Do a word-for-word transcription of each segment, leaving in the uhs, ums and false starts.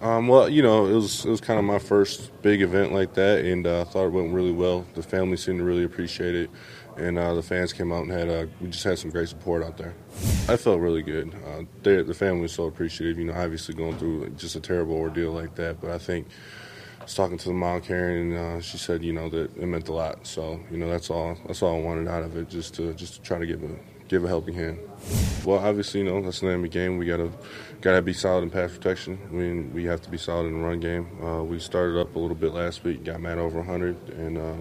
Um, well, you know, it was it was kind of my first big event like that, and uh, I thought it went really well. The family seemed to really appreciate it, and uh, the fans came out and had uh, we just had some great support out there. I felt really good. Uh, they, the family was so appreciative. You know, obviously going through just a terrible ordeal like that, but I think I was talking to the mom, Karen, and uh, she said, you know, that it meant a lot. So, you know, that's all. That's all I wanted out of it, just to just to try to give a give a helping hand. Well, obviously, you know, that's the name of the game. We gotta gotta be solid in pass protection. I mean, we have to be solid in the run game. Uh, we started up a little bit last week, got Matt over one hundred, and uh,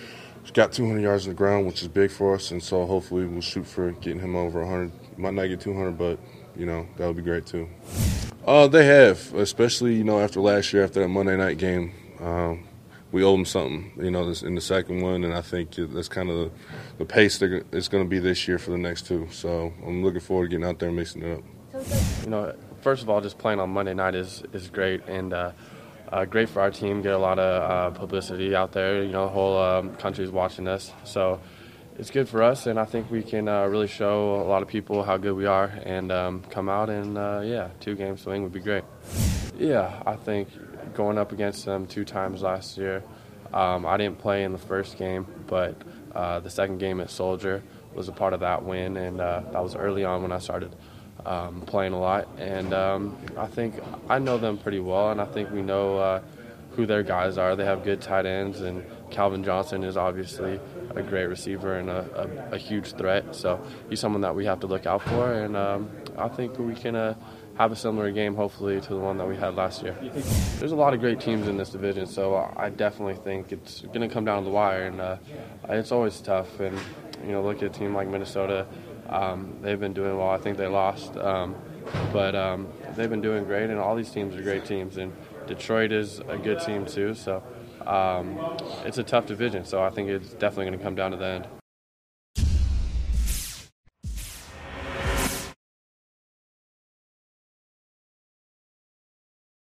got two hundred yards on the ground, which is big for us. And so hopefully we'll shoot for getting him over one hundred. Might not get two hundred, but you know that would be great too. Uh, they have, especially you know after last year, after that Monday night game. Um, we owe them something, you know, this, in the second one, and I think that's kind of the, the pace that it's going to be this year for the next two. So I'm looking forward to getting out there and mixing it up. You know, first of all, just playing on Monday night is, is great, and uh, uh, great for our team, get a lot of uh, publicity out there. You know, the whole um, country is watching us. So it's good for us, and I think we can uh, really show a lot of people how good we are and um, come out and, uh, yeah, two-game swing would be great. Yeah, I think going up against them two times last year, um, I didn't play in the first game, but uh, the second game at Soldier was a part of that win, and uh, that was early on when I started um, playing a lot. And um, I think I know them pretty well, and I think we know uh, who their guys are. They have good tight ends, and Calvin Johnson is obviously a great receiver and a, a, a huge threat. So he's someone that we have to look out for, and um, I think we can uh, have a similar game, hopefully, to the one that we had last year. There's a lot of great teams in this division, so I definitely think it's going to come down to the wire, and uh, it's always tough. And you know, look at a team like Minnesota. Um, they've been doing well. I think they lost, um, but um, they've been doing great, and all these teams are great teams. And Detroit is a good team too, so um, it's a tough division. So I think it's definitely going to come down to the end.